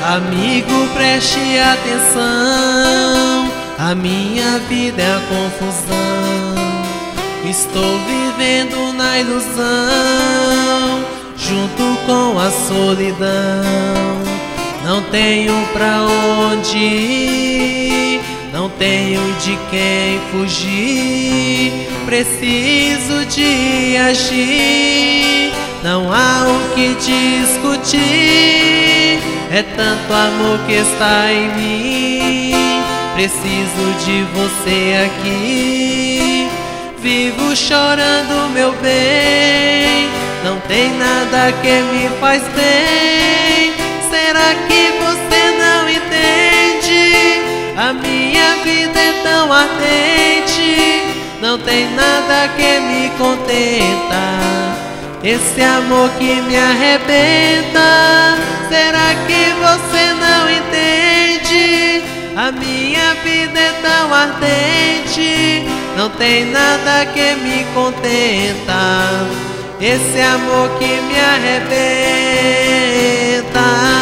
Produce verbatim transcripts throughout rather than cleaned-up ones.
Amigo, preste atenção, a minha vida é a confusão. Estou vivendo na ilusão, junto com a solidão. Não tenho pra onde ir, não tenho de quem fugir. Preciso de agir, não há o que discutir. É tanto amor que está em mim, preciso de você aqui. Vivo chorando, meu bem, não tem nada que me faz bem. Será que você não entende? A minha vida é tão ardente, não tem nada que me contenta. Esse amor que me arrebenta, será que você não entende? A minha vida é tão ardente, não tem nada que me contenta. Esse amor que me arrebenta.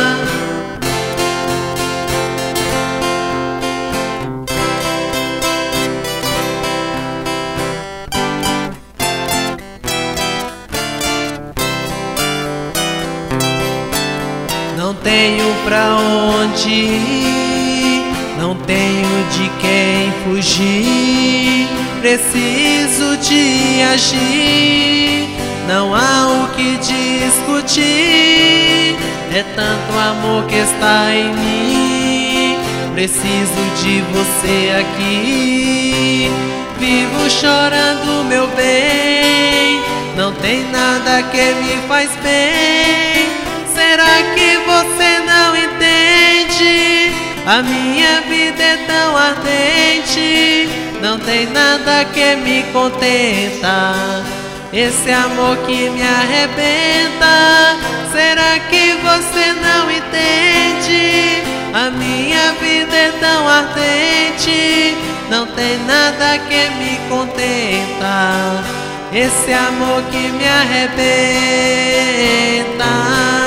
Não tenho pra onde ir, não tenho de quem fugir. Preciso de agir, não há o que discutir. É tanto amor que está em mim, preciso de você aqui. Vivo chorando, meu bem, não tem nada que me faz bem. Será que você não entende? A minha vida é tão ardente, não tem nada que me contenta. Esse amor que me arrebenta, será que você não entende? A minha vida é tão ardente, não tem nada que me contenta. Esse amor que me arrebenta.